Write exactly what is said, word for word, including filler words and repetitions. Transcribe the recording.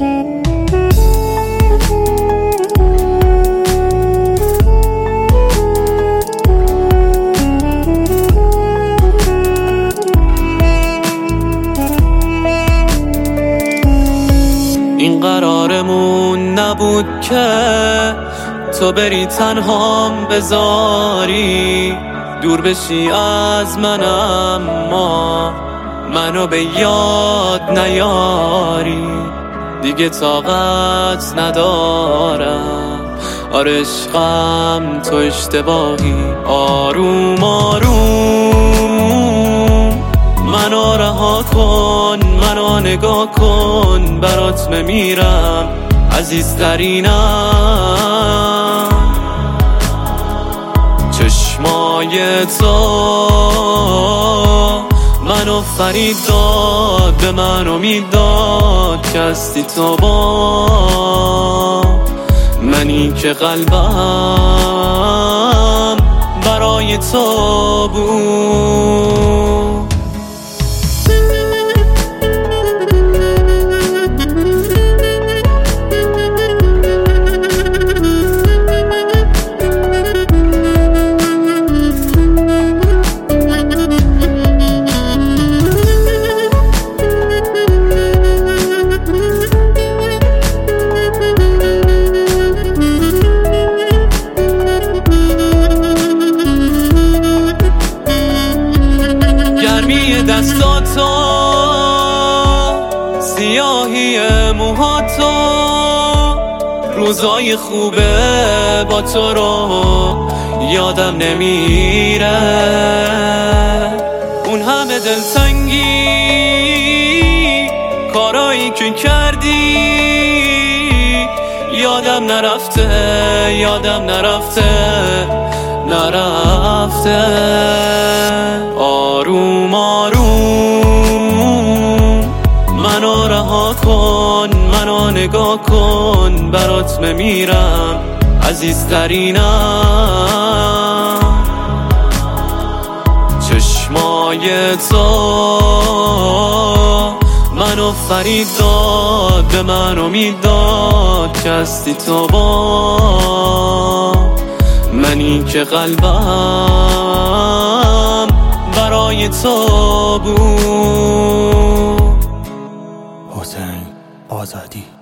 این قرارمون نبود که تو بری تنهام بذاری، دور بشی از من اما منو به یاد نیاری. دیگه طاقت ندارم، آره عشقم تو اشتباهی. آروم آروم منو رها کن، منو نگاه کن، برات بمیرم عزیزترینم. چشمای تو منو فرید داد، به من امید داد که هستی تو با منی که قلبم برای تو بود. گرمی دستاتو، سیاهی موهاتو، روزای خوبه با تو رو یادم نمیره. اون همه دلتنگی، کارایی که کردی یادم نرفته، یادم نرفته نرفته. آروم آروم منو رها کن، منو نگاه کن، برات بمیرم عزیزترینم. چشمای تو منو فرید داد، به من امید داد که هستی تو با منی که قلبم برای تو بود. حسین آزادی.